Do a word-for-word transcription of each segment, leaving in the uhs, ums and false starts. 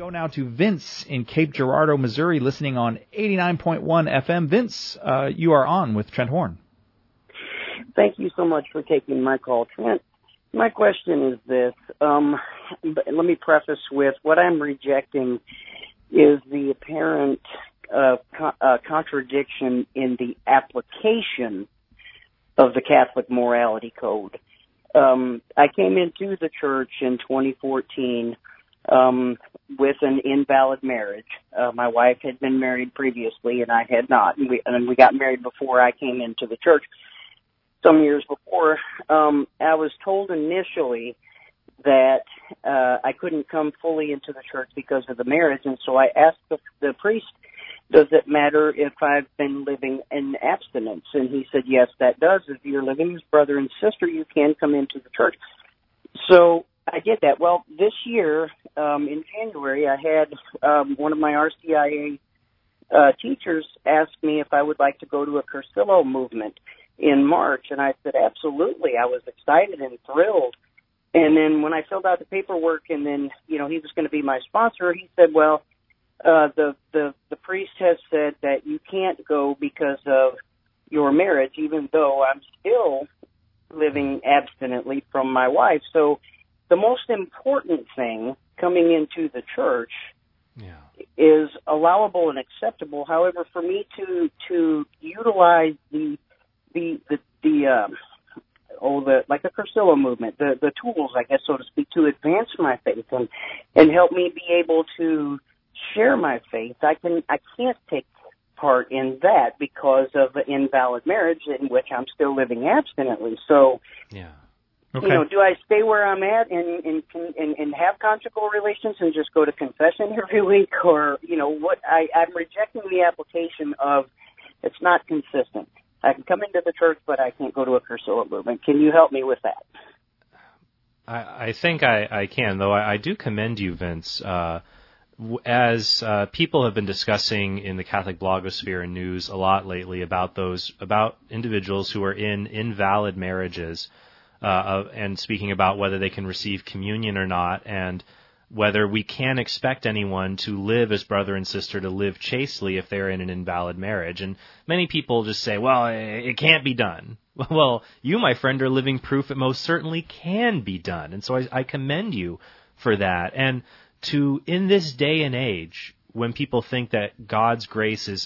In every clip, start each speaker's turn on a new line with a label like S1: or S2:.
S1: Go now to Vince in Cape Girardeau, Missouri, listening on eighty-nine point one F M. Vince, uh, you are on with Trent Horn.
S2: Thank you so much for taking my call, Trent. My question is this. Um, let me preface with what I'm rejecting is the apparent uh, co- uh, contradiction in the application of the Catholic Morality Code. Um, I came into the church in twenty fourteen um, with an invalid marriage. Uh, my wife had been married previously, and I had not. And we, and we got married before I came into the church. Some years before, um, I was told initially that uh, I couldn't come fully into the church because of the marriage, and so I asked the, the priest, does it matter if I've been living in abstinence? And he said, yes, that does. If you're living as brother and sister, you can come into the church. So I did that. Well, this year, um, in January, I had um, one of my R C I A uh, teachers ask me if I would like to go to a Cursillo movement in March, and I said, absolutely. I was excited and thrilled. And then when I filled out the paperwork and then, you know, he was going to be my sponsor, he said, well, uh, the, the, the priest has said that you can't go because of your marriage, even though I'm still living abstinently from my wife. So the most important thing coming into the church yeah. is allowable and acceptable. However, for me to, to utilize the the the, the um, oh the like the Cursillo movement, the the tools, I guess, so to speak, to advance my faith and and help me be able to share my faith. I can I can't take part in that because of the invalid marriage in which I'm still living abstinently. So,
S1: yeah, okay.
S2: you know, do I stay where I'm at and and, and and have conjugal relations and just go to confession every week, or you know what? I, I'm rejecting the application of it's not consistent. I can come into the church, but I can't go to a Cursillo movement. Can you help me with that?
S3: I, I think I, I can, though I, I do commend you, Vince. Uh, as uh, people have been discussing in the Catholic blogosphere and news a lot lately about those about individuals who are in invalid marriages, uh, and speaking about whether they can receive communion or not, and whether we can expect anyone to live as brother and sister, to live chastely if they're in an invalid marriage. And many people just say, well, it can't be done. Well, you, my friend, are living proof it most certainly can be done. And so I, I commend you for that. And to, in this day and age, when people think that God's grace is,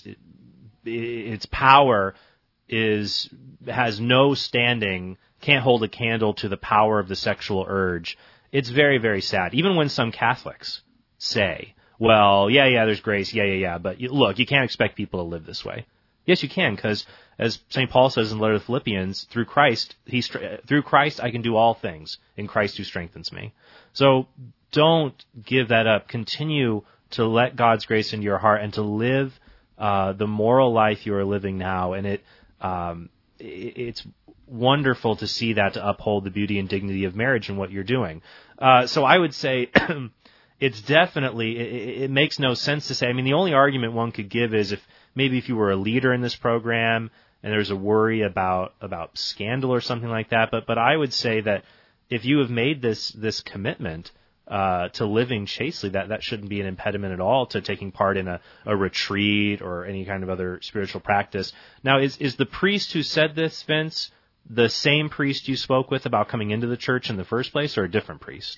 S3: its power is, has no standing, can't hold a candle to the power of the sexual urge, it's very, very sad. Even when some Catholics say, well, yeah, yeah, there's grace, yeah, yeah, yeah, but you, look, you can't expect people to live this way. Yes, you can, because as Saint Paul says in the letter to the Philippians, through Christ, he, through Christ I can do all things in Christ who strengthens me. So don't give that up. Continue to let God's grace into your heart and to live uh, the moral life you are living now, and it um, it, it's wonderful to see that, to uphold the beauty and dignity of marriage and what you're doing. Uh, so I would say it's definitely, it, it makes no sense to say, I mean, the only argument one could give is if maybe if you were a leader in this program and there's a worry about, about scandal or something like that, but, but I would say that if you have made this, this commitment uh, to living chastely, that, that shouldn't be an impediment at all to taking part in a, a retreat or any kind of other spiritual practice. Now, is, is the priest who said this, Vince, the same priest you spoke with about coming into the church in the first place, or a different priest?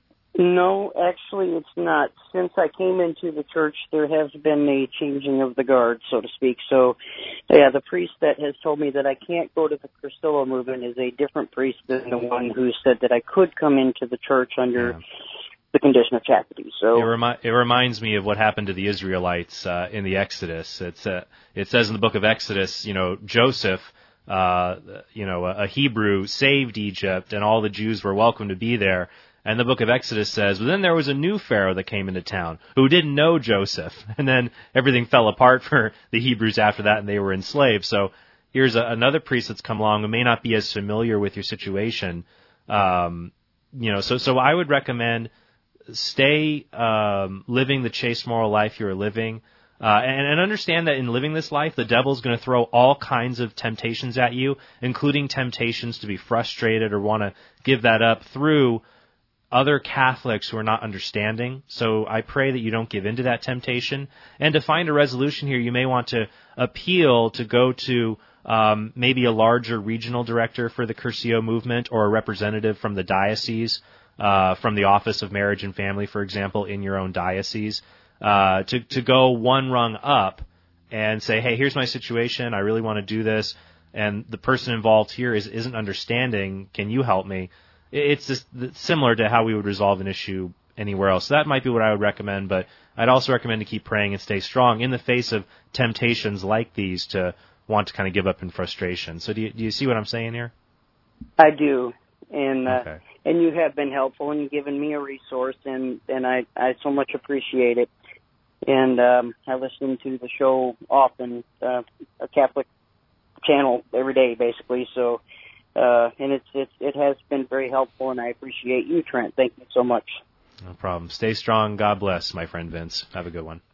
S2: No, actually it's not. Since I came into the church, there has been a changing of the guard, so to speak. So, yeah, the priest that has told me that I can't go to the Cursillo movement is a different priest than the one who said that I could come into the church under yeah. the condition of chastity. So
S3: it, remi- it reminds me of what happened to the Israelites uh, in the Exodus. It's uh, it says in the book of Exodus, you know, Joseph, Uh, you know, a Hebrew saved Egypt, and all the Jews were welcome to be there. And the book of Exodus says, well, then there was a new Pharaoh that came into town who didn't know Joseph. And then everything fell apart for the Hebrews after that, and they were enslaved. So here's a, another priest that's come along who may not be as familiar with your situation. Um, you know, so, so I would recommend stay um, living the chaste moral life you're living. Uh, and, and understand that in living this life, the devil's going to throw all kinds of temptations at you, including temptations to be frustrated or want to give that up through other Catholics who are not understanding. So I pray that you don't give in to that temptation. And to find a resolution here, you may want to appeal to go to um, maybe a larger regional director for the Curcio movement or a representative from the diocese, uh, from the Office of Marriage and Family, for example, in your own diocese, uh, to, to go one rung up and say, hey, here's my situation. I really want to do this. And the person involved here is, isn't understanding. Can you help me? It's just similar to how we would resolve an issue anywhere else. So that might be what I would recommend, but I'd also recommend to keep praying and stay strong in the face of temptations like these to want to kind of give up in frustration. So do you, do you see what I'm saying here?
S2: I do, and uh,
S3: okay.
S2: and you have been helpful, and you've given me a resource, and, and I, I so much appreciate it. And um, I listen to the show often, uh, a Catholic channel every day, basically, so... Uh, and it's, it's, it has been very helpful, and I appreciate you, Trent. Thank you so much.
S3: No problem. Stay strong. God bless, my friend Vince. Have a good one.